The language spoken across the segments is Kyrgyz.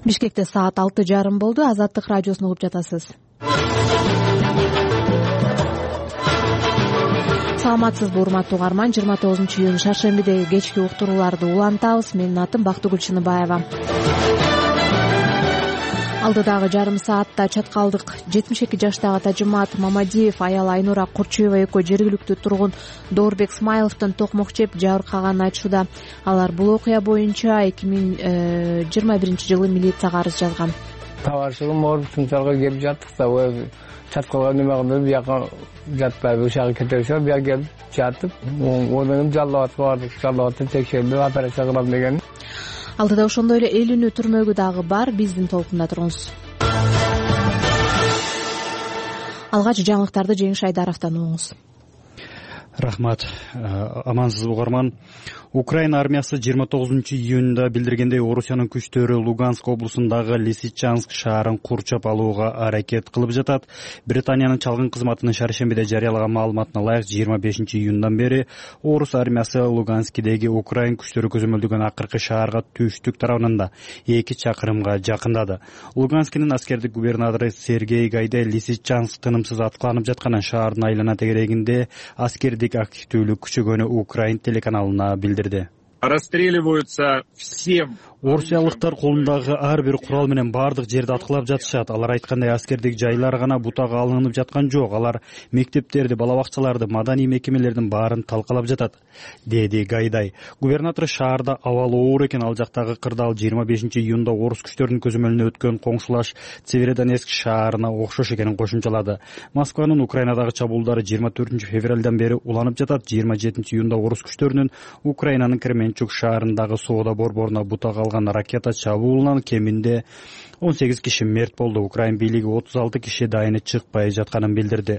Бишкекте саат 6:30 болду. Азаттык радиосун угуп жатасыз. Саламатсызбы, урматтуу угарман. 29-июнь шаршембидеги кечки уктурууларды улантабыз. Менин атым Бактыгүл Чыныбаева. Алдыдагы жарым саатта чаткалдык 72 жаштагы Тажимат Мамадиев аялы Айнура Курчуева экөө жергиликтүү тургун Доорбек Смайловдон токмок жеп жабыркаганын айтышууда. Алар бул окуя боюнча 2021-жылы милицияга арыз жазган. Табашыгым ооруп сумчалга келип жаттык да, чаткалга неме кылып, бияка жатпайбы, ушага кетебиз, бияка келип жатып, одан жаллабатка бардык, жаллабатты текшерип операция кылам деген. Алдыда ошондой эле эл үнү түрмөгү дагы бар. Биздин толкунда туруңуз. Алгач жаңылыктарды Жеңиш Айдаровдон угуңуз. Рахмат. Амансыз угарман. Украина армиясы 29-июнда билдиргендей, Орусиянын күчтөрү Луганск облусундагы Лисичанск шаарын курчап алууга аракет кылып жатат. Британиянын чалгын кызматынын шаршембиде жарыялаган маалыматына ылайык 25-июндан бери Орус армиясы Луганскидеги Украин күчтөрү көзөмөлдөгөн акыркы шаарга түштүк тарабынан 2 чакырымга жакындады. Луганскинин аскердик губернатору Сергей Гайдай Лисичанск тынымсыз аткыланып жатканын, шаардын айлана тегерегинде аскердик активдүүлүк күчөгөнү Украин телеканалына билдирди. Расстреливаются все. Орусиялыктар колундагы ар бир курал менен бардык жерди аткылап жатышат. Алар айткандай аскердик жайлар гана бутага алынып жаткан жок. Алар мектептерди, бала бакчаларды, маданий мекемелердин баарын талкалап жатат, деди Гайдай. Губернатор шаарда абал оор экен. Ал жактагы кырдаал 25-июнда орус күчтөрүнүн көзөмөлүнө өткөн коңшулаш Северодонецк шаарына окшош экенин кошумчалады. Москванын Украинадагы чабуулдары 24-февралдан бери уланып жатат. 27-июнда орус күчтөрүнүн Украинанын Кременчук шаарындагы соода борборуна бутага ракета чабуулунан кеминде 18 киши мерт болду. Украин бийлиги 36 киши дайыны чыкпай жатканын билдирди.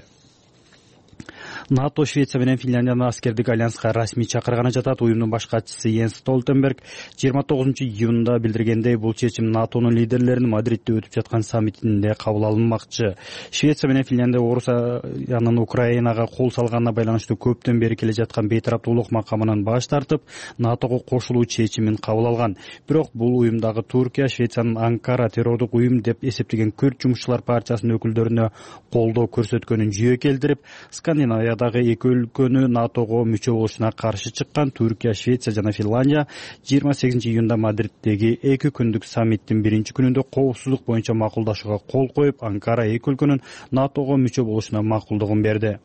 НАТО Швеция менен Финляндияны аскердик альянска расмий чакырганы жатат. Уюмдун баш катчысы Йенс Столтенберг 29-июнда билдиргендей, бул чечим НАТОнун лидерлеринин Мадридде өтүп жаткан саммитинде кабыл алынмакчы. Швеция менен Финляндия Орусиянын Украинага кол салганына байланыштуу көптөн бери келе жаткан бейтараптуулук макамынан баш тартып, НАТОго кошулуу чечимин кабыл алган. Бирок бул уюмдагы Туркия, Швециянын Анкара террордук уюм деп эсептеген Күрд жумушчулар партиясынын өкүлдөрүнө колдоо көрсөткөнүн жүйө келтирип, Скандинавиядагы эки өлкөнү НАТОго мүчө болушуна каршы чыккан Түркия, Швеция жана Финландия 28-июнда Мадриддеги 2 күндүк саммиттин биринчи күнүндө коопсуздук боюнча макулдашууга кол коюп, Анкара эки өлкөнүн НАТОго мүчө болушуна макулдугун берди.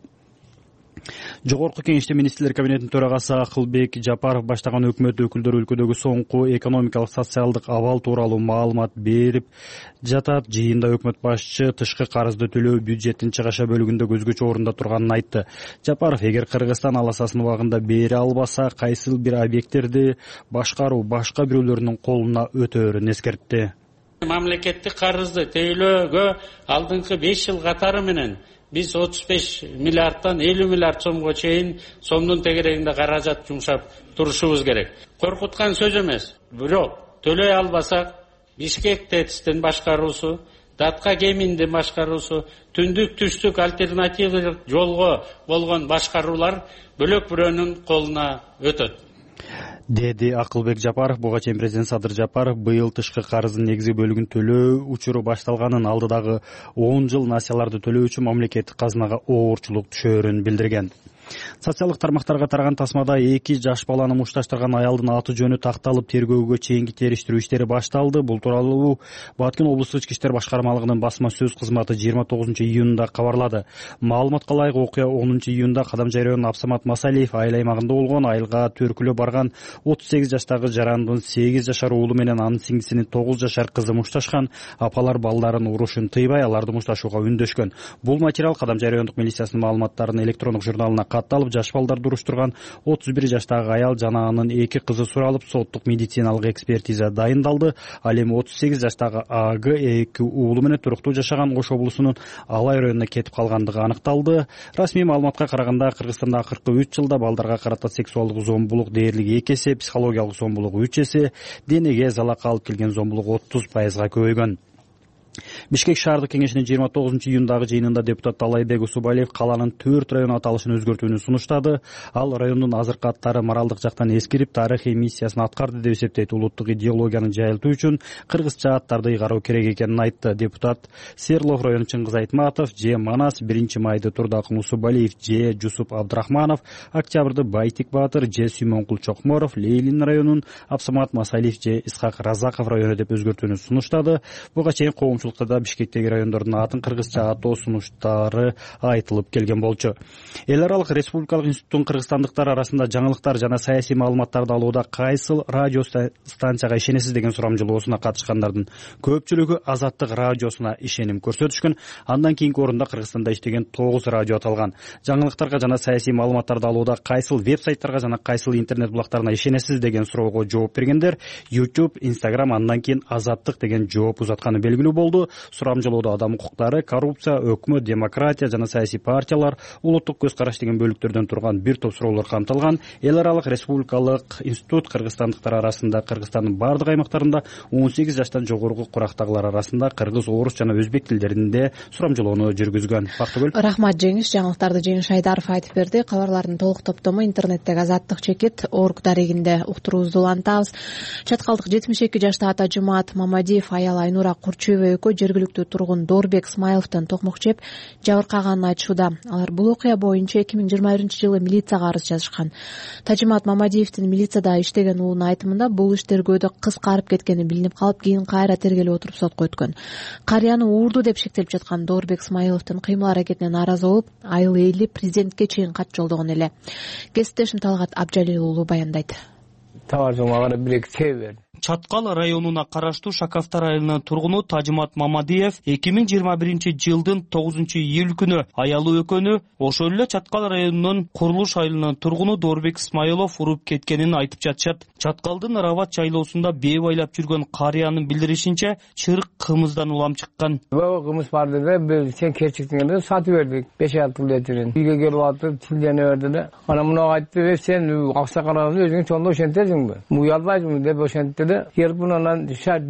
Жогорку кеңеште министрлер кабинетинин төрагасы Акылбек Жапаров баштаган өкмөт өкүлдөрү өлкөдөгү соңку экономикалык социалдык абал тууралуу маалымат берип жатат. Жыйында өкмөт башчы тышкы карызды төлөө бюджеттин чыгаша бөлүгүндө көзгөчө орунда турганын айтты. Жапаров эгер Кыргызстан аласасын убагында бере албаса, кайсыл бир объекттерди башкаруу башка бирөөлөрдүн колуна өтөөрүн эскертти. Мамлекеттик карызды төлөөгө алдыңкы 5 жыл катары менен биз 35 миллиардтан 50 миллиард сомго чейин сомдун тегерегинде каражат жумшап турушубуз керек. Коркуткан сөз эмес. Бирок төлөй албасак, Бишкек ТЭЦтин башкаруусу, Датка Кеминдин башкаруусу, түндүк түштүк альтернативдик жолго болгон башкаруулар бөлөк бирөөнүн колуна өтөт, деди Акылбек Жапаров. Буга чейин президент Садыр Жапаров быйыл тышкы карыздын негизги бөлүгүн төлөө учуру башталганын, алдыдагы 10 жыл насияларды төлөө үчүн мамлекеттик казынага оорчулук түшөөрүн билдирген. Социалдык тармактарга тараган тасмада 2 жаш баланы мушташтырган аялдын аты жөнү такталып, тергөөгө чейинки териштирүү иштери башталды. Бул тууралуу Баткен облустук ички иштер башкармалыгынын басма сөз кызматы 29-июнда кабарлады. Маалыматка ылайык, окуя 10-июнда Кадамжайрыөнүн Абсамат Масалиев айыл аймагында болгон. Айылга төркүлө барган 38 жаштагы жарандын 8 жашар уулу менен анын сиңдисинин 9 жашар кызы мушташкан. Апалар балдарын урушун тыйбай, аларды мушташууга үндөшкөн. Бул материал Кадамжайрыөндүк милициясынын маалыматтарынын электрондук журналына катталып, жаш балдарды уруштурган 31 жаштагы аял жана анын 2 кызы суралып, соттук медициналык экспертиза дайындалды. Ал эми 38 жаштагы АГ 2 уулу менен туруктуу жашаган Ош облусунун Алай районуна кетип калгандыгы аныкталды. Расмий маалыматка караганда, Кыргызстанда акыркы 3 жылда балдарга карата сексуалдык зомбулук дээрлиги 2 эсе, психологиялык зомбулук 3 эсе, денеге залак алып келген зомбулук 30%га көбөйгөн. Бишкек шаардык кеңешинин 29-июндагы жыйынында депутат Талайбек Усубалиев каланын 4 район аталышын өзгөртүүнү сунуштады. Ал райондун азыркы аттары моралдык жактан эскирип, тарыхый миссиясын аткарды деп эсептейт. Улуттук идеологияны жайылтуу үчүн кыргызча аттарды ыйгаруу керек экенин айтты. Депутат Серлов району Чыңгыз Айтматов, Же Манас, 1-майды Турдакын Усубалиев, Же Жусуп Абдрахманов, Октябрды Байтик Баатыр, Же Сүймөнкул Чокморов, Лейлин районун Абсамат Масалиев, Же Исхак Разаков району деп өзгөртүүнү сунуштады. Буга чейин коомчулукта да Бишкектеги райондордун атын кыргызча атоо сунуштары айтылып келген болчу. Эл аралык республикалык институттун кыргызстандыктар арасында жаңылыктар жана саясий маалыматтарды алууда кайсыл радио станцияга ишенесиз деген сурамжылоосуна катышкандардын көпчүлүгү Азаттык радиосуна ишеним көрсөтүшкөн. Андан кийинки орунда Кыргызстанда иштеген 9 радио аталган. Жаңылыктарга жана саясий маалыматтарды алууда кайсыл веб-сайттарга жана кайсыл интернет булактарына ишенесиз деген суроого жооп бергендер YouTube, Instagram, андан кийин Азаттык деген жооп узатканы белгилүү болду. Сурамжылоодо адам укуктары, коррупция, өкмөт, демократия жана саясий партиялар, улуттук көз караш деген бөлүктөрдөн турган бир топ суроолор камтылган. Эл аралык республикалык институт кыргызстандыктар арасында Кыргызстандын бардык аймактарында 18 жаштан жогорку курактагылар арасында кыргыз, орус жана өзбек тилдеринде сурамжылоону жүргүзгөн. Бактыгүл. Рахмат Жеңиш. Жаңылыктарды Жеңиш Айдаров айтып берди. Кабарлардын толук топтому интернеттеги Азаттык чекит орг дарегинде уктуруубузду улантабыз. Чаткалдык 72 жаштагы Тажымат Мамадиев аял Айнура Курчуева экөө жергиликтүү тургун Доорбек Смайловдон токмок жеп жабыркаганын айтышууда. Алар бул окуя боюнча 2021-жылы милицияга арыз жазышкан. Тажымат Мамадиевдин милицияда иштеген уулунун айтымында бул иш тергөөдө кыскарып кеткени билинип калып, кийин кайра тергелип отуруп сотко өткөн. Карыяны уурду деп шектелип жаткан Доорбек Смайловдун кыймыл аракетине нааразы болуп, айыл эли президентке чейин кат жолдогон эле. Кесиптешим Талгат Абжалил уулу баяндайт. Таваржыңга карап бир-эки себеп берди. Чаткал районуна караштуу Шакафтар айылынын тургуну Тажымат Мамадиев 2021-жылдын 9-июль күнү аялы экөөнү ошол эле Чаткал районунун Курулуш айылынын тургуну Доорбек Смайлов уруп кеткенин айтып жатышат. Чаткалдын Рават жайлоосунда бээ байлап жүргөн карыянын билдиришинче, чырык кымыздан улам чыккан. Кымыз бар деди, биз сен кечиктиңде сатып бердик 5-6 литрин. Үйгө келип атып тилдене берди да. Ана муну айтты, сен акча караганда өзүң чоңдо ошентесиңби? Уялбайсың деп ошентти. Gelip bundan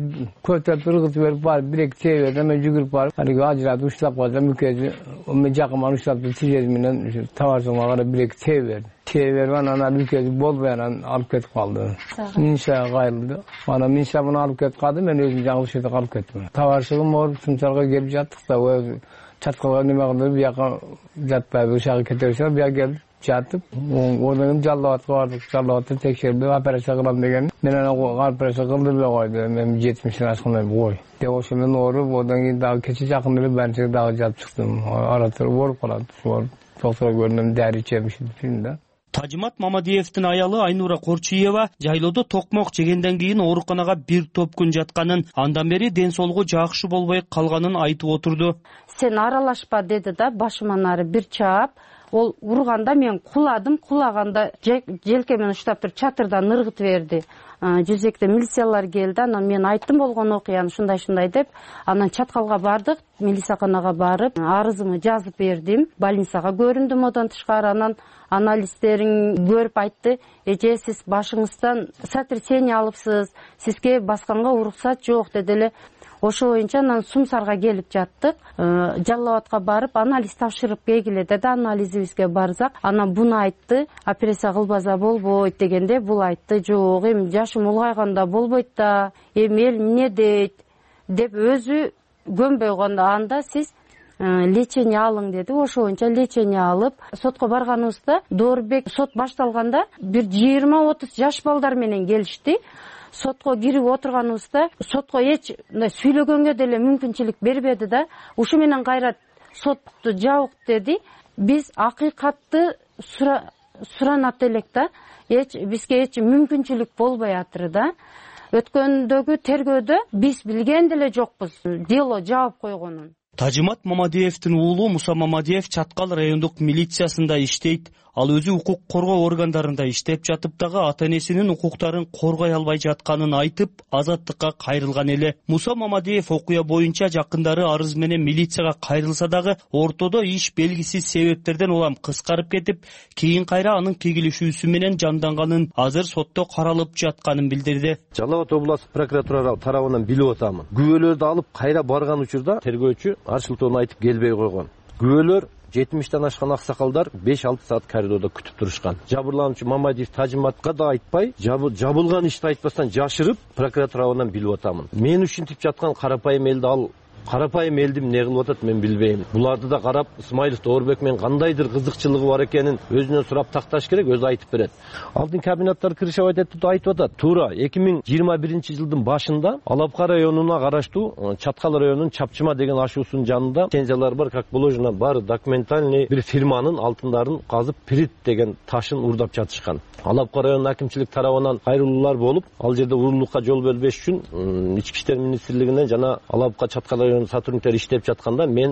kötü ırgıt verip var, bir-iki şey verdi, hemen yugurip var. Hani acıladı, uçlap vardı, mükezi, o mecakıman uçlaptı, tizezminden tavarsıma kadar bir-iki şey verdi. Şey verdi, bana mükezi bol beyanan alıp ketip kaldı. Minşa'ya gayrıldı. Bana Minşa bunu alıp ketip kaldı, ben özüm canlı şeyde alıp kettim. Tavarsığım or, sımsarga gelip yattık da, o çatkalar nime kadar bir yaka yatpaydı, uşağı keterse bir yaka geldi. Çatıp, oradan Jallavat'a vardık. Jallavat'ta tekşerdi, operasyon kılan degen. Ben ona operasyon kıldı koydu. Ben 70'in aşkına bir koy. Devoşumun orup, oradan daha keçi yakınları ben çıkıp daha jatıp çıktım. Aratır, vurup kaladı. Doktora göründüm, deri içemişim şimdi. Тажымат Мамадиевдин аялы Айнура Корчуева жайлоодо токмок жегенден кийин ооруканага бир топ күн жатканын, андан бери ден соолугу жакшы болбой калганын айтып отурду. Сен аралашпа деди да, башыман ары бир чаап, ол урганда мен куладым, кулаганда желкемен уштап туруп чатырдан ыргыт берди. Жүзекте милициялар келди, анан мен айттым болгон окуяны ушундай деп, анан Чаткалга бардык, милицияканага барып, арызымды жазып бердим, больницага көрүндүм одан тышкары, анан анализдерин көрүп айтты, эже сиз башыңыздан сотрясение алыпсыз, сизге басканга уруксат жок деди эле. Ошо боюнча анан Сумсарга келип жаттык, Жаллабатка барып анализ тапшырып келгиле деди, анализибизге барсак, анан буну айтты, операция кылбаса болбойт дегенде, бул айтты, жок, эми жашым улгайганда болбойт да, эми эл эмне дейт деп өзү көнбөй койгондо, анда сиз лечение алың деди. Ошо боюнча лечение алып, сотко барганыбызда Доорбек сот башталганда бир 20-30 жаш балдар менен келишти. Сотко кирип отурганыбызда сотко эч сүйлөгөнгө деле мүмкүнчүлүк бербеди да, ушу менен кайра сотту жабык деди. Биз акыйкатты суранат элек да, бизге эч мүмкүнчүлүк болбой атыр да. Өткөндөгү тергөөдө биз билген деле жокпуз дело жаап койгонун. Тажымат Мамадиевдин уулу Муса Мамадиев Чаткал райондук милициясында иштейт. ал өзү укук коргоо органдарында иштеп жатып дагы ата энесинин укуктарын коргой албай жатканын айтып, азаттыкка кайрылган эле. Муса Мамадиев окуя боюнча жакындары арыз менен милицияга кайрылса дагы ортодо иш белгисиз себептерден улам кыскарып кетип, кийин кайра анын кегилишүүсү менен жанданганын, азыр сотто каралып жатканын билдирди. Жалал Абад областык прокуратура тарабынан билип атамын. Күбөлөрдү алып кайра барган учурда тергөөчү Аршылтоону айтып келбей койгон. Күбөлөр 70-тен ашкан аксакалдар 5-6 саат коридордо күтүп турушкан. Жабырлануучу Мамадиев Тажиматка да айтпай, жабылган ишти айтпастан жашырып, прокуратурадан билип атамын. Мен ушинтип жаткан карапайым элди ал карапайым элдим эмне кылып атат мен билбейм. Буларды да карап, Исмаилов Доорбек менен кандайдыр кызыкчылыгы бар экенин өзүнөн сурап такташ керек, өзү айтып берет. Алтын комбинаттар Крышевать айтып атат. Туура 2021-жылдын башында Алапка районуна караштуу Чаткал районунун Чапчыма деген ашуусунун жанында лицензиялар бар, как положено, бар документальный бир фирманын алтындарын казып Прит деген ташын урдап жатышкан. Алапка районунун акимчилик тарабынан кайрылуулар болуп, ал жерде урурлукка жол бербеш үчүн Ички иштер министрлигинен жана Алапка Чаткал районунун сотрудниктери иштеп жатканда мен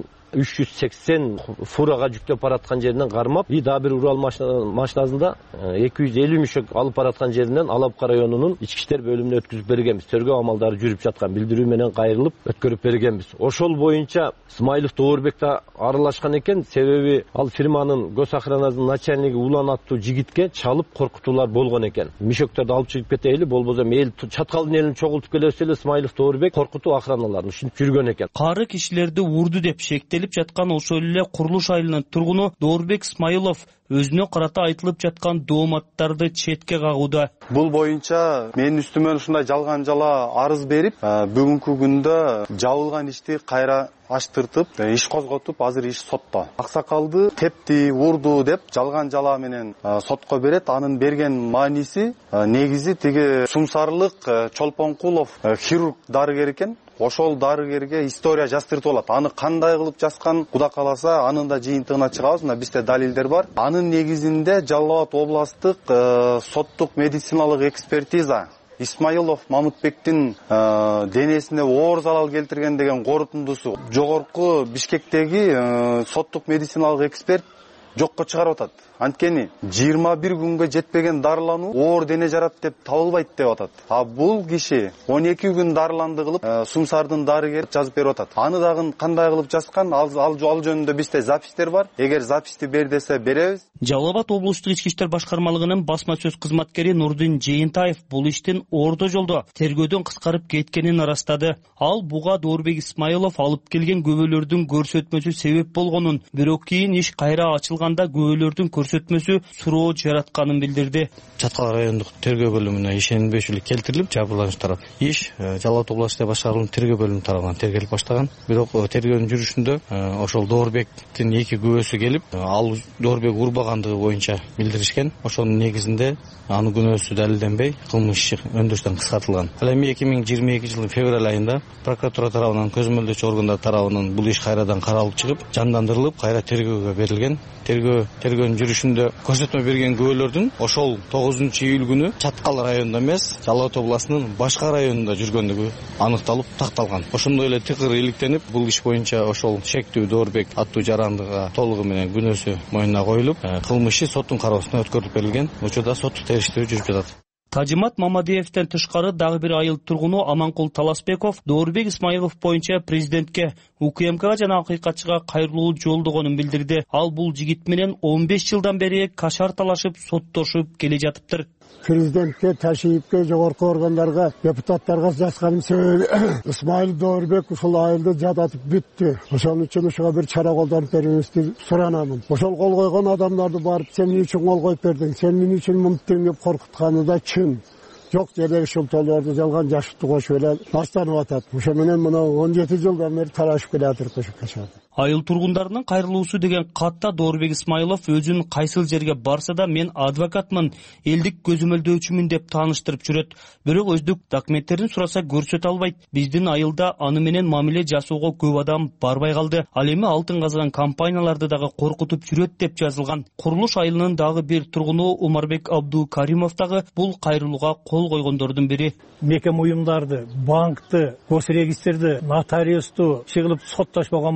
380 фурага жүктөп бараткан жеринен кармап, дагы бир Урал машинасында 250 мүшөк алып бараткан жеринен Алапка районунун ички иштер бөлүмүнө өткүзүп бергенбиз. Тергөө амалдары жүрүп жаткан билдирүү менен кайрылып өткөрүп бергенбиз. Ошол боюнча Исмаилов Доорбек да аралашкан экен, себеби ал фирманын гос охранасынын начальниги Улан аттуу жигитке чалып коркутуулар болгон экен. Мүшөктөрдү алып чыгып кетейли, болбосо эл Чаткалдын элин чогултуп келебиз эле, Исмаилов Доорбек коркутуу охраналарын ушинтип жүргөн экен. Кары кишилерди урду деп шектелип жаткан ошол эле Курулуш айылынын тургуну Доорбек Исмаилов өзүнө карата айтылып жаткан дооматтарды четке кагууда. Бул боюнча менин үстүмө ушундай жалган жала арыз берип, бүгүнкү күндө жабылган ишти кайра ачтыртып, иш козготуп, азыр иш сотто. Аксакалды тепти, урду деп жалган жала менен сотко берет. Анын берген мааниси негизи тиги Сумсарлык Чолпонкулов хирург дарыгер экен. Ошол дарыгерге история жаздыртып алат. Аны кандай кылып жазган, Куда кааласа, анын да жыйынтыгына чыгабыз. Мына бизде далилдер бар. Анын негизинде Жалал Абад областык соттук медициналык экспертиза Исмаилов Мамытбектин денесине оор залал келтирген деген корутундусу жогорку Бишкектеги соттук медициналык эксперт жокко чыгарып атат. Анткени 21 күнгө жетпеген дарылануу оор дене жарат деп табылбайт деп атат. А бул киши 12 күн дарыланды кылып Сумсардын дарыгери жазып берип атат. Аны дагы кандай кылып жазган, ал жөнүндө бизде запистер бар. Эгер записти бер десе беребиз. Жалал Абад облустук ички иштер башкармалыгынын басма сөз кызматкери Нурдин Жыйынтаев бул иштин орто жолдо тергөөдөн кыскарып кеткенин арастады. Ал буга Доорбек Исмаилов алып келген көбөлөрдүн көрсөтмөсү себеп болгонун, бирок кийин иш кайра ачылганда көбөлөрдүн көрсөтмөсү суроо жаратканын билдирди. Чаткал райондук тергөө бөлүмүнө ишенбешүүлүк келтирилип, жабырлануч тарап иш Жалал Абад областык башкармалыгынын тергөө бөлүмү тарабынан тергелип баштаган. Бирок тергөөнүн жүрүшүндө ошол Доорбектин эки күбөсү келип, ал Доорбек урбагандыгы боюнча билдиришкен. Ошонун негизинде анын күнөөсү далилденбей, кылмыш иши өндүрүштөн кыскартылган. Ал эми 2022 жылдын февраль айында прокуратура тарабынан, көзөмөлдөөчү органдар тарабынан бул иш кайрадан каралып чыгып, жандандырылып, кайра тергөөгө берилген. Тергөөнүн жүрүшүндө көрсөтмө берген күбөлөрдүн ошол 9-июль күнү Чаткал районунда эмес, Жалал Абад областынын башка районунда жүргөндүгү аныкталып, такталган. Ошондой эле тыкыр иликтенип, бул иш боюнча ошол шектүү Доорбек аттуу жарандыга толугу менен күнөөсү мойнуна коюлуп, кылмыш иши соттун кароосуна өткөрүлүп берилген. Учурда соттук териштирүү жүрүп жатат. Тажимат Мамадиевден тышкары дагы бир айыл тургуну Аманкул Таласбеков Доорбек Исмаилов боюнча президентке, УКМКга жана акыйкатчыга кайрылуу жолдогонун билдирди. Ал бул жигит менен 15 жылдан бери кашар талашып, соттошуп келе жатыптыр. Президентке, ташийипке, жогорку органдарга, депутаттарга жазганын себеби Исмаил Доорбек ушул айылды жадатып бүттү. Ошон үчүн ушуга бир чара колдонуп берүүңүздү суранамын. Ошол кол койгон адамдарды барып, сен эмне үчүн кол коюп бердиң, сен эмне үчүн мынттың деп коркутканы да чын. Жок жерде ушул толорду жалган жашыктуу кошуп эле баштанып атат. Ошо менен мына 17 жылдан бери талашып келатыр кошуп. Айыл тургундарынын кайрылуусу деген катта Доорбек Исмаилов өзүн кайсыл жерге барса да мен адвокатмын, элдик көзөмөлдөөчүмүн деп тааныштырып жүрөт. Бирок өздүк документтерин сураса көрсөтө албайт. Биздин айылда аны менен мамиле жасоого көп адам барбай калды. Ал эми алтын казган компанияларды дагы коркутуп жүрөт деп жазылган. Курулуш айылынын дагы бир тургуну Умарбек Абдукаримов дагы бул кайрылууга кол койгондордун бири. Мекем уюмдарды, банкты, госрегистрди, нотариусту чыгылып соттошпогон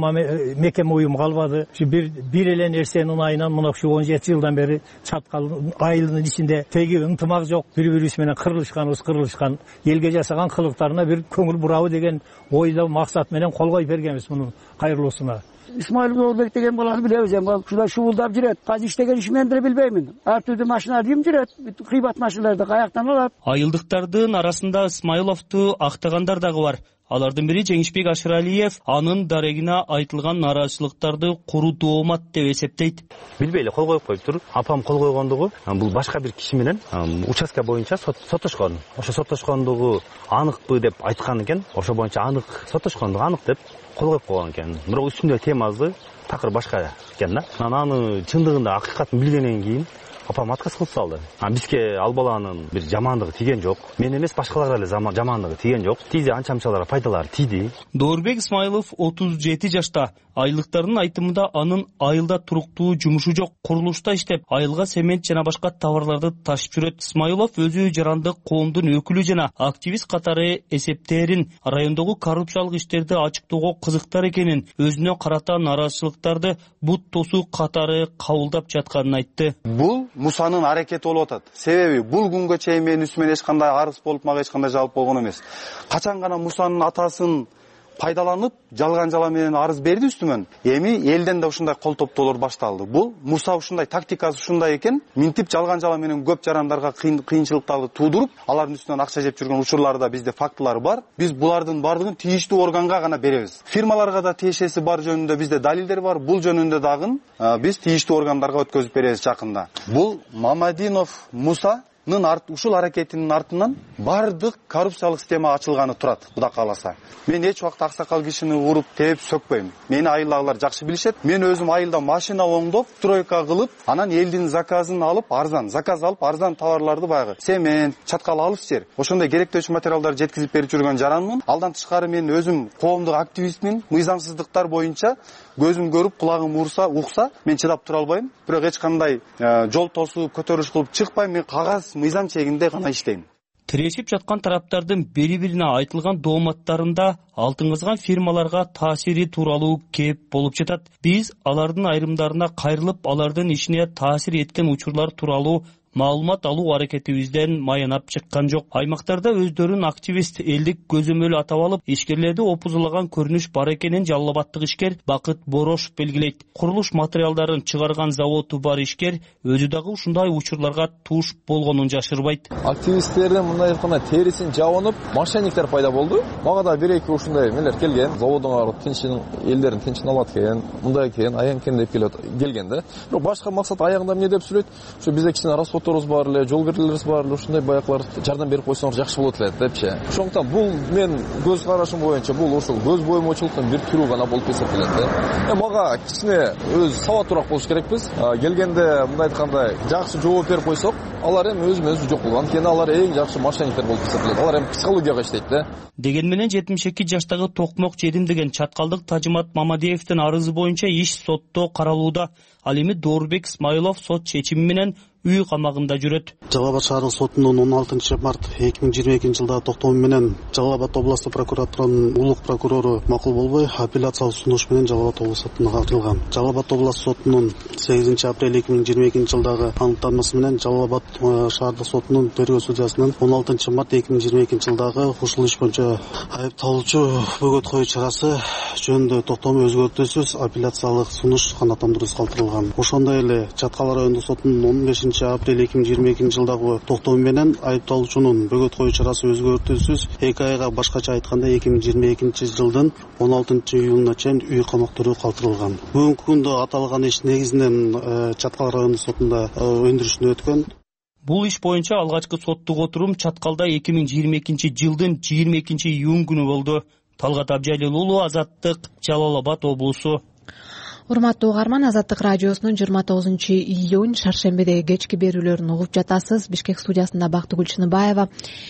мекеме уюм калбады. Ушу бир эле нерсенин ыңайынан мына ушу 17 жылдан бери чаткал айылынын ичинде теги ынтымак жок, бири-бирибиз менен кырылышкан, элге жасаган кылыктарына бир көңүл бурабы деген ойдо максат менен кол коюп бергенбиз мунун кайрылуусуна. Исмаил Доорбек деген баланы билебиз эми, ушундай шуулдап жүрөт. Кайсы иштеген иши мен деле билбеймин. Ар түрдүү машина кийип жүрөт, кыйбат машиналарды каяктан алат. Айылдыктардын арасында Исмаиловду актагандар дагы бар. Алардын бири Жеңишбек Ашыралиев анын дарегине айтылган нараачылыктарды куру доомат деп эсептейт. Билбей эле кол коюп коюптур. Апам кол койгондугу бул башка бир киши менен участка боюнча соттошкон. Ошо соттошкондугу аныкпы деп айткан экен. Ошо боюнча анык соттошкондугу анык деп кол коюп койгон экен. Бирок үстүндө темасы такыр башка экен да. Аны чындыгында акыйкатын билгенден кийин апам отказ кылып салды. Бизге ал баланын бир жамандыгы тиген жок. Мен эмес, башкаларга эле жамандыгы тиген жок. Тийди анча-мынчалар пайдалары тиди. Доорбек Исмаилов 37 жашта. Айылдыктардын айтымында анын айылда туруктуу жумушу жок. Курулушта иштеп, айылга цемент жана башка товарларды ташып жүрөт. Исмаилов өзү жарандык коомдун өкүлү жана активист катары эсептерин, райондогу коррупциялык иштерди ачыктоого кызыктар экенин, өзүнө карата нараачылыктарды бут тосуу катары кабылдап жатканын айтты. Бул Мусанын аракети болуп атат. Себеби бул күнгө чейин менин үстүмө эч кандай арыз болуп, мага эч кандай жабык болгон эмес. Качан гана Мусанын атасын пайдаланып, жалган жала менен арыз берди үстүмөн. Эми элден да ушундай кол топтоолор башталды. Бул Муса ушундай тактикасы ушундай экен, минтип жалган жала менен көп жарандарга кыйынчылыктарды туудуруп, алардын үстүнөн акча жеп жүргөн учурлары да бизде фактылары бар. Биз булардын бардыгын тийиштүү органга гана беребиз. Фирмаларга да тиешеси бар жөнүндө бизде далилдер бар. Бул жөнүндө дагы биз тийиштүү органдарга өткөзүп беребиз жакында. Бул Мамадинов Муса ушул аракетинин артынан бардык коррупциялык система ачылганы турат, Кудай кааласа. Мен эч убакта аксакал кишини уруп, тээп сөкпөйм. Мени айылдагылар жакшы билишет. Мен өзүм айылда машина оңдоп, стройка кылып, анан элдин заказын алып, заказ алып, арзан товарларды баягы цемент, чаткал алыс жер, ошондой керектөөчү материалдар жеткизип берип жүргөн жаранмын. Алдан тышкары мен өзүм коомдук активистмин. Мыйзамсыздыктар боюнча көзүм көрүп, кулагым укса, мен чыдап тура албайм. Бирок эч кандай жол тосуп, көтөрүш кылып чыкпайм. Мен кагаз мыйзам чегинде гана иштейм. Тирешип жаткан тараптардын бири-бирине айтылган дооматтарында алтын кызган фирмаларга таасири тууралуу кеп болуп жатат. Биз алардын айрымдарына кайрылып, алардын ишине таасир эткен учурлар тууралуу маалымат алуу аракетибизден маянап чыккан жок. Аймактарда өздөрүн активист, элдик көзөмөл атап алып, ишкерлерди опузулаган көрүнүш бар экенин Жалал Абадтык ишкер Бакыт Борошов белгилейт. Курулуш материалдарын чыгарган заводу бар ишкер өзү дагы ушундай учурларга туш болгонун жашырбайт. Активисттердин мындай айтканда терисин жабынып, мошенниктер пайда болду. Мага да бир-эки ушундай нелер келген. Заводун арып тынчын, элдерин тынчын алат экен, мындай экен, аян экен деп келген да. Бирок башка максат аягында эмне деп сүйлөйт? Ушу бизде кичине расходторубуз бар эле, жол кирделерибиз бар эле, ушундай баяклар жардам берип койсоңуз жакшы болот эле депчи. Ошондуктан бул мен көз карашым боюнча бул ушул көз боюмчулуктун бир түрү гана болуп эсептелет да. Мага кичине өз сабаттуураак болуш керекпиз. Келгенде мындай айтканда жакшы жооп берип койсок, алар эми өзү жок болгон. Анткени алар эң жакшы мошенниктер болуп эсептелет. Алар эми психологияга иштейт да. Деген менен 72 жаштагы токмок жедим деген чаткалдык Тажымат Мамадиевдин арызы боюнча иш сотто каралууда. Ал эми Доорбек Исмаилов сот чечими менен үй камагында жүрөт. Жалал Абад шаардык сотунун 16 март 2022 жылдагы токтому менен Жалал Абад областык прокуратуранын улук прокурору макул болбой, апелляциялык сунуш менен Жалал Абад областык сотуна калтырылган. Жалал Абад областык сотунун 8 апрель 2022 жылдагы аныктармасы менен Жалал Абад шаардык сотунун тергөө судьясынын 16 март 2022 жылдагы ушул иш боюнча айыпталуучу бөгөт коюу чарасы жөнүндө токтому өзгөртүүсүз апелляциялык сунуш канааттандыруусуз калтырылган. Ошондой эле Чаткал райондук сотунун 15 апрель 2022 жылдагы токтому менен айыпталуучунун бөгөт коюу чарасы өзгөртүүсүз 2 айга, башкача айтканда 2022 жылдын 16 июлуна чейин үй камактыруу калтырылган. Бүгүнкү күндө аталган иш негизинен Чаткал райондук сотунда өндүрүшүнө өткөн. Бул иш боюнча алгачкы соттук отурум Чаткалда 2022 жылдын 22 июнь күнү болду. Талгат Абжалил уулу, Азаттык, Жалал Абад облусу. Урматтуу угарман, Азаттык радиосунун 29 июнь шаршембедеги кечки берүүлөрүн угуп жатасыз. Бишкек студиясында Бактыгүл Чыныбаева.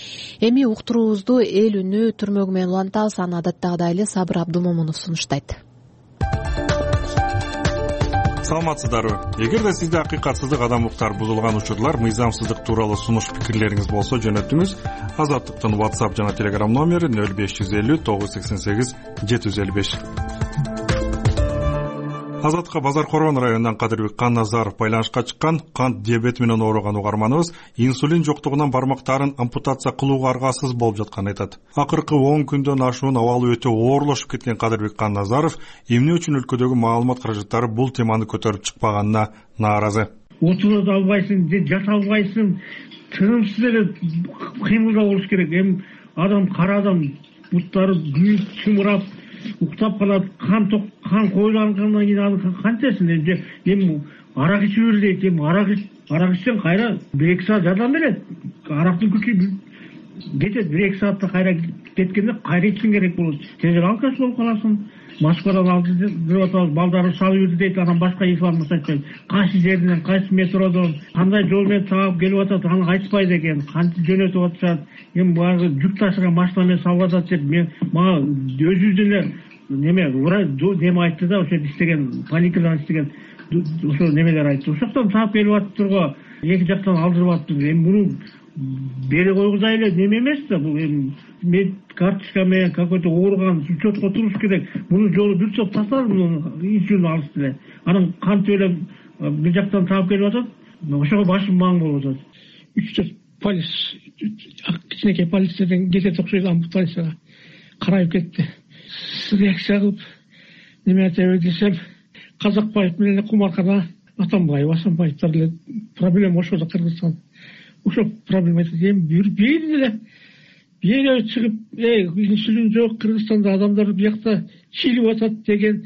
Эми уктуруубузду эл үнү түрмөгү менен улантабыз. Аны адаттагыдай эле Сабыр Абдумомунов сунуштайт. Саламатсыздарбы? Эгерде сизде акыйкатсыздык, адамдыктар бузулган учурлар, мыйзамсыздык тууралуу сунуш пикирлериңиз болсо, жөнөтүңүз. Азаттыктын WhatsApp жана Telegram номери 0550 988 755. Азатка Базар Коргон районунан Кадырбек Канназаров байланышка чыккан. Кант диабети менен ооруган угарманыбыз инсулин жоктугунан бармактарын ампутация кылууга аргасыз болуп жатканын айтат. Акыркы 10 күндөн ашуун абалы өтө оорлошуп кеткен Кадырбек Канназаров эмне үчүн өлкөдөгү маалымат каражаттары бул теманы көтөрүп чыкпаганына нааразы. Отура албайсың, жата албайсың, тынымсыз эле кыймылдоо болуш керек. Эми адам кара адам буттары күйүп чымырап уктап калат, кан коюлгандан кийин аны кантесин эми арак ичип бер дейт. Эми арак ичсең кайра 1-2 саат жардам берет. Арактын күчү кетет, 1-2 саатта кайра кеткенде кайра ичиң керек болот. Тезирээк алкаш болуп каласың. Москвадан алды деп атабыз, балдары салып жүрдү дейт, анан башка информация айтпайт. Кайсы жерден, кайсы метродон, кандай жол менен таап келип атат, аны айтпайт экен. Кантип жөнөтүп атышат, эми баягы жүк ташыган машина менен салып атат деп, мага өзүбүздүн эле неме айтты да, ошо иштеген, поликлиникадан иштеген ошо немелер айтты. Ошоктон таап келип атыптыр го, эки жактан алдырып атыптыр. Эми муну бери койгузай эле неме эмес да, бул эми карточка менен какой-то ооруган учетко туруш керек. Муну жолу бир топ тасталып, муну ичүүнү алышты эле. Анан кантип эле бир жактан таап келип атат, ошого башым маң болуп атат. 3-4 полис, кичинекей полистерден кетет окшойт, ампутацияга карайып кетти. Реакция кылып неме айтабы десем, Казакбаев менен Кумаркана Асанбаевдер эле проблема ошодо Кыргызстан. Ошо проблема айтат. Эми бери чыгып, инсулин жок, Кыргызстанда адамдар биякта чилип атат деген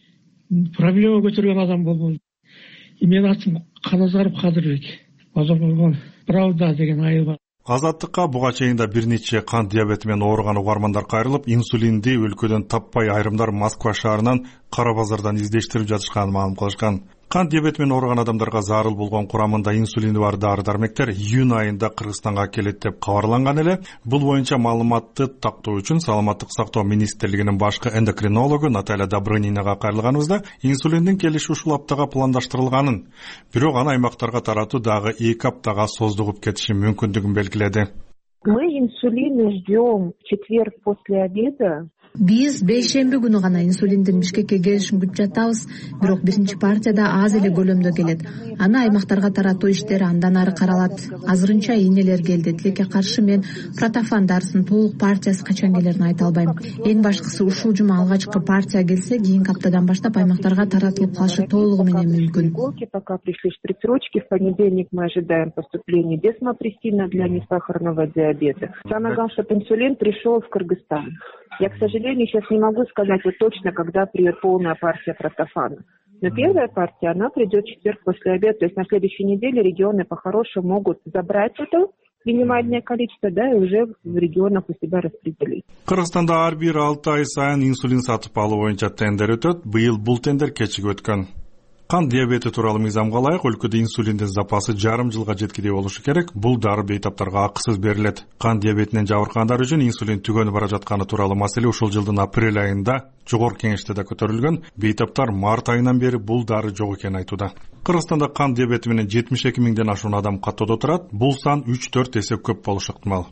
проблема көтөргөн адам болбойт. Менин атым Каназаров Кадырбек. Базар Коргон Правда деген айыл бар. Азаттыкка буга чейин да бир нече кант диабети менен ооруган угармандар кайрылып, инсулинди өлкөдөн таппай айрымдар Москва шаарынан Кара базардан издештирип жатышканын маалым кылышкан. Кант диабети менен ооруган адамдарга зарыл болгон курамында инсулини бар дары-дармектер июнь айында Кыргызстанга келет деп кабарланган эле. Бул боюнча маалыматты тактоо үчүн Саламаттык сактоо министрлигинин башкы эндокринологу Наталья Добрынинага кайрылганыбызда инсулиндин келиши ушул аптага пландаштырылганын, бирок аны аймактарга таратуу дагы 2 аптага создугуп кетиши мүмкүндүгүн белгиледи. Мы инсулин ждем в четверг после обеда. Биз бейшемби күнү гана инсулиндин Бишкекке келишин күтүп жатабыз, бирок биринчи партияда аз эле көлөмдө келет. Аны аймактарга таратуу иштери андан ары каралат. Азырынчаийнелер келди. Тилекке каршы мен протофан дарысын толук партиясы качан келерин айта албайм. Эң башкысы ушул жума алгачкы партия келсе, кийинки аптадан баштап аймактарга таратылып калышы толугу менен мүмкүн. Пока пришли шприцрочки, в понедельник мы ожидаем поступления десмопрессина для несахарного диабета. Самое главное, чтобы инсулин пришел в Кыргызстан. Я, к сожалению, сейчас не могу сказать вот точно, когда придет полная партия протофана. Но первая партия, она придет в четверг после обеда. То есть на следующей неделе регионы по-хорошему могут забрать это минимальное количество, да, и уже в регионах у себя распределить. Кыргызстанда ар бир 6 ай сайын инсулин сатып алуу боюнча тендер өтөт. Быйыл бул тендер кечигип өткөн. Кант диабети тууралуу мыйзамга ылайык өлкөдө инсулиндин запасы жарым жылга жеткидей болушу керек. Бул дары бейтаптарга акысыз берилет. Кант диабетинен жабыркагандар үчүн инсулин түгөнүп бара жатканы тууралуу маселе ушул жылдын апрель айында жогорку кеңеште да көтөрүлгөн. Бейтаптар март айынан бери бул дары жок экенин айтууда. Кыргызстанда кант диабети менен 72 миңден ашуун адам каттоодо турат. Бул сан 3-4 эсе көп болушу ыктымал.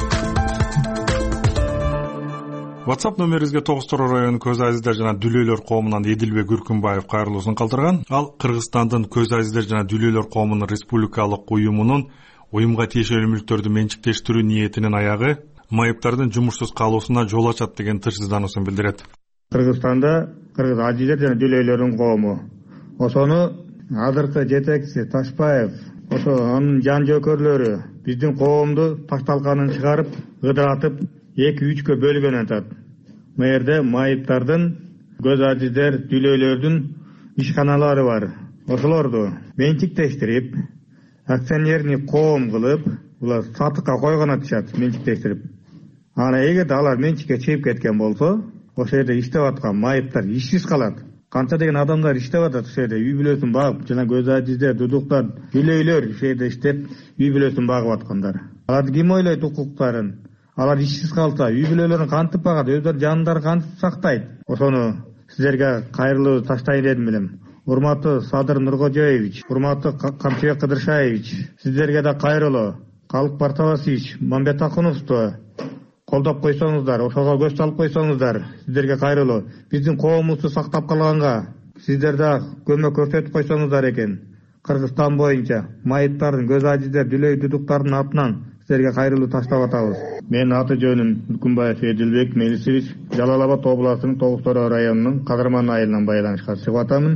WhatsApp номерибизге Тогуз-Тороо районунун көз азиздер жана дүлөйлөр коомунан Эдилбек Үркүнбаев кайрылуусун калтырган. Ал Кыргызстандын көз азиздер жана дүлөйлөр коомунун республикалык уюмунун уюмга тиешелүү мүлктөрдү менчиктештирүү ниетинин аягы майыптардын жумушсуз калуусуна жол ачат деген тынчсыздануусун билдирет. Кыргызстанда кыргыз азиздер жана дүлөйлөрдүн коому ошону азыркы жетекчиси Ташпаев, ошо анын жан жөөкөрлөрү биздин коомду ташталканын чыгарып, ыдыратып 2-3-кө бөлгөн атат. Мэрде майыптардын, көз азиздер, дүлөйлөрдүн ишканалары бар. Ошолорду менчиктештирип, акционерный коом кылып, булар сатыкка койгон атышат, менчиктештирип. Ана эгерде алар менчикке чыгып кеткен болсо, ошол жерде иштеп аткан майыптар ишсиз калат. Канча деген адамдар иштеп атат ошол жерде, үй бүлөсүн багып, жана көз азиздер, дудуктар, дүлөйлөр ошол жерде иштеп, үй бүлөсүн багып аткандар. Аларды ким ойлойт укуктарын? Алар ишсиз калса, үй бүлөлөрүн кантип багат, өздөрү жандарын кантип сактайт? Ошону сиздерге кайрылуу таштайын дедим элем. Урматтуу Садыр Нуркожоевич, урматтуу Камчыбек Кыдыршаевич, сиздерге да кайрылуу. Калык Бартабасович, Мамбет Акуновду колдоп койсоңуздар, ошого көз салып койсоңуздар, сиздерге кайрылуу. Биздин коомубузду сактап калганга сиздер дагы көмөк көрсөтүп койсоңуздар экен. Кыргызстан боюнча майыптардын көз ажиздер дүлөй дудуктардын атынан силерге кайрылуу таштап атабыз. Менин аты жөнүм Бүкүнбаев Эдилбек Мелисевич, Жалал Абад областынын Тогуз Тороо районунун Кадырман айылынан байланышка чыгып атамын.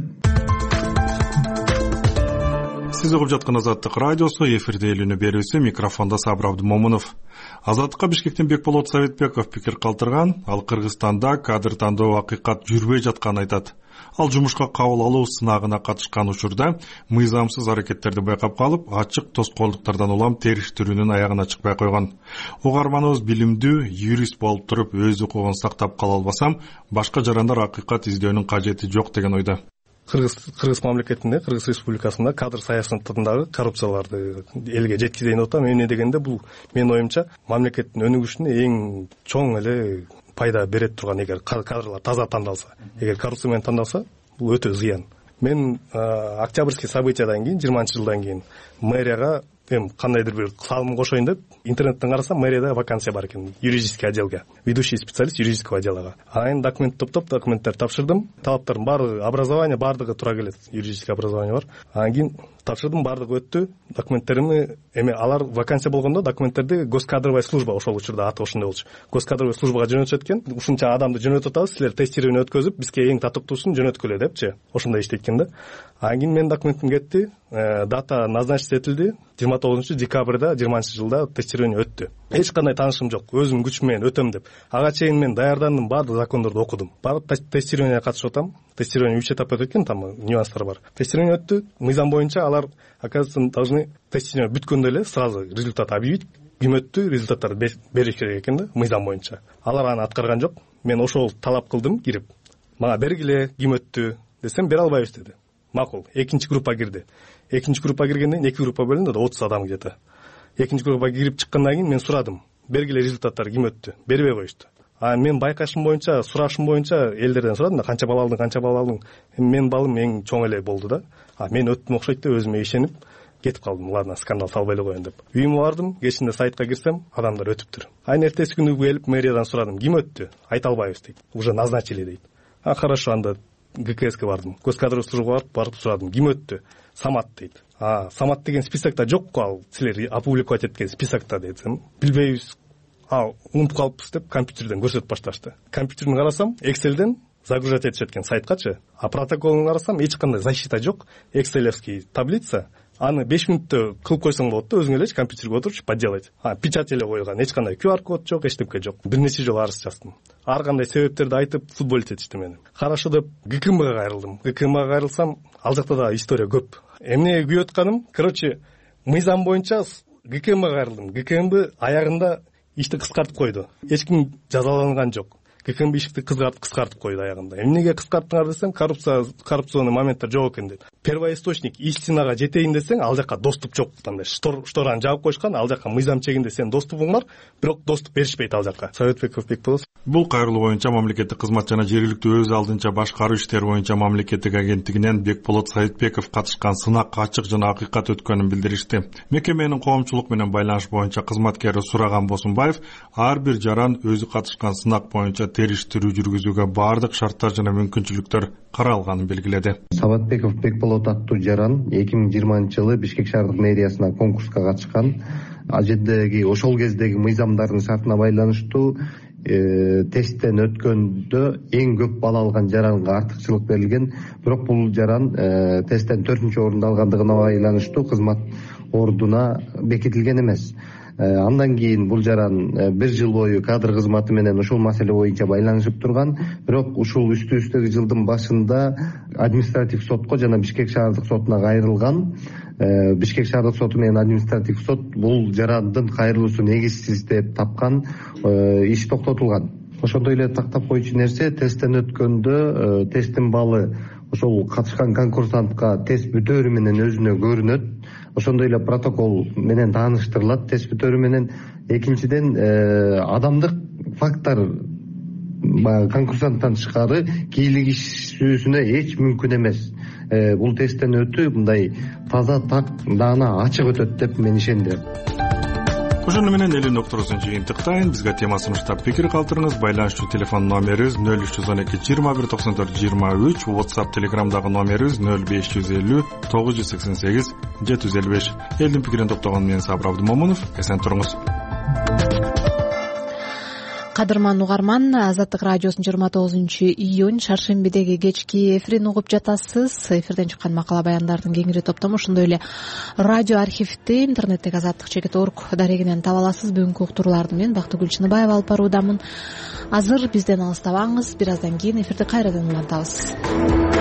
Сиз угуп жаткан Азаттык радиосу, эфирде элүүнү берүүсү, микрофондо Сабыр Абдымомунов. Азаттыкка Бишкектен Бекболот Советбеков пикир калтырган. Ал Кыргызстанда кадр тандоо акыйкат жүрбөй жатканын айтат. Ал жумушка кабыл алуу сынагына катышкан учурда мыйзамсыз аракеттерди байкап калып, ачык тоскоолдуктардан улам териштирүүнүн аягына чыкпай койгон. Угарманыбыз билимдүү юрист болуп туруп, өз укугун сактап кала албасам, башка жарандар акыйкат издөөнүн кажети жок деген ойдо. Кыргыз мамлекетинде, Кыргыз Республикасында кадр саясатындагы коррупцияларды элге жеткизейин деп атам. Эмне дегенде бул менин оюмча мамлекеттин өнүгүшүнө эң чоң эле пайда берет турган, эгер кадрлар таза тандалса. Эгер коррупция менен тандалса, бул өтө зыян. Мен октябрьский событиядан кийин, 20-жылдан кийин мэрияга кандайдыр бир салым кошоюн деп интернеттен карасам, мэрияда вакансия бар экен, юридический отделге, ведущий специалист юридического отдела. Анан документ топтоп, документтер тапшырдым. Талаптардын баардыгы, образование баардыгы туура келет. Юридический образование бар. Анан кийин тапшырдым, баардыгы өттү. Документтеримди алар вакансия болгондо документтерди госкадровая служба, ошол учурда аты ошондой болчу. Госкадровая службага жөнөтүшөт экен. Ушунча адамды жөнөтүп атабыз, силер тестирование өткөзүп, бизге эң татыктуусун жөнөткүлө депчи. Ошондой иштейт экен да. Анан кийин менин документим кетти. Дата назначить этилди. 29 декабрда 20-жылда тестирование өттү. Эч кандай таанышым жок. Өзүм күчүм менен өтөм деп. Ага чейин мен даярдандым, баардык закондорду окудум. Барып тестированияга катышып атам. Тестирование 3 этап өтөт экен, там нюанстар бар. Тестирование өттү. Мыйзам боюнча алар, оказывается, должны тестирование бүткөндө эле сразу результат объявить. Ким өттү, результаттарды бериш керек экен да, мыйзам боюнча. Алар аны аткарган жок. Мен ошол талап кылдым, кирип. Мага бергиле, ким өттү десем, бере албайбыз деди. Макул. Экинчи группа кирди. Экинчи группа киргенден кийин 2 группа бөлүндү, 30 адам где-то. Экинчи группа кирип чыккандан кийин мен сурадым. Бергиле результаттар ким өттү? Бербей коюшту. Мен байкашым боюнча, сурашым боюнча элдерден сурадым да, канча балл алдың? Мен балым эң чоң эле болду да. Мен өттүм окшойт деп өзүмө ишенип кетип калдым. Ладно, скандал салбай эле коеюн деп. Үйүмө бардым, кечинде сайтка кирсем, адамдар өтүптүр. Эртеси күнү келип мэриядан сурадым, ким өттү? Айта албайбыз дейт. Уже назначили дейт. Хорошо, анда ГКСке бардым. Госкадровая службага барып сурадым, ким өттү? Самат дейт. Самат деген списокто жокко, ал силер опубликовать эткен списокто десем, билбейбиз. Унутуп калыппыз деп компьютерден көрсөтүп башташты. Компьютерден карасам, Excel'ден загружать этишет экен сайткачы. Протоколун карасам, эч кандай защита жок. Excel'евский таблица. Аны 5 мүнөттө кылып койсоң болот да, өзүң эле компьютерге отуруп поделать. Печать эле койгон, эч кандай QR код жок, эчтеке жок. Бир нече жолу арыз жаздым. Ар кандай себептерди айтып, футболить этишти мени. Хорошо деп ГКМга кайрылдым. ГКМга кайрылсам, ал жакта да история көп. Эмне күйүп атканым, мыйзам боюнча ГКМга кайрылдым. ГКМды аягында ишти кыскартып койду. Эч ким жазаланган жок. ГКМ ишти кыскартып койду аягында. Эмнеге кыскарттыңар десем, коррупционный моменттер жок экен дейт. Первоисточник истинага жетейин десең, ал жака доступ жок. Штораны жаап койшкан, ал жака мыйзам чегинде сен доступуң бар, бирок доступ беришпейт ал жака. Советбеков Бекболот. Бул кайрылуу боюнча мамлекеттик кызмат жана жергиликтүү өз алдынча башкаруу иштери боюнча мамлекеттик агенттигинен Бекболот Советбеков катышкан сынак ачык жана акыйкат өткөнүн билдиришти. Мекеменин коомчулук менен байланыш боюнча кызматкери Сураган Босунбаев ар бир жаран өзү катышкан сынак боюнча териштирүү жүргүзүүгө баардык шарттар жана мүмкүнчүлүктөр каралганын белгиледи. Советбеков Бекболот аттуу жаран 2020-жылы Бишкек шаардык мэриясына конкурска катышкан. Ал жердеги ошол кездеги мыйзамдардын шартына байланыштуу тесттен өткөндө эң көп балл алган жаранга артыкчылык берилген. Бирок бул жаран тесттен 4-чү орунду алгандыгына байланыштуу кызмат ордуна бекитилген эмес. Андан кийин бул жаран 1 жыл бою кадр кызматы менен ушул маселе боюнча байланышып турган. Бирок ушул үстү-үстөгү жылдын башында административ сотко жана Бишкек шаардык сотуна кайрылган. Бишкек шаардык соту менен административ сот бул жарандын кайрылуусу негизсиз деп тапкан, иш токтотулган. Ошондой эле тактап коючу нерсе, тесттен өткөндө тесттин баллы ошол катышкан конкурсантка тест бүтөөрү менен өзүнө көрүнөт. Ошондой эле протокол менен тааныштырылат тест бүтөөрү менен. Экинчиден, адамдык факттар конкурсанттан тышкары кийлигишүүсүнө эч мүмкүн эмес. Бул тесттен өтүү мындай таза, так, даана, ачык өтөт деп мен ишендирем. ошону менен элин уктуруусун жыйынтыктайын. Бизге тема сунуштап пикир калтырыңыз. Байланышчу телефон номерибиз 0312 21 94 23, WhatsApp Telegramдагы номерибиз 0550 988 755. Элдин пикирин топтогон мен Сабыр Абдымомунов. Эсен туруңуз. Кадырман угарман, Азаттык радиосунун 29-июнь шаршембидеги кечки эфирин угуп жатасыз. Эфирден чыккан макала баяндардын кеңири топтому, ошондой эле радио архивти интернеттеги azattik.org дарегинен таба аласыз. Бүгүнкү уктурууларды мен Бактыгүл Чыныбаева алып баруудамын. Азыр бизден алыстабаңыз, бир аздан кийин эфирди кайрадан улантабыз.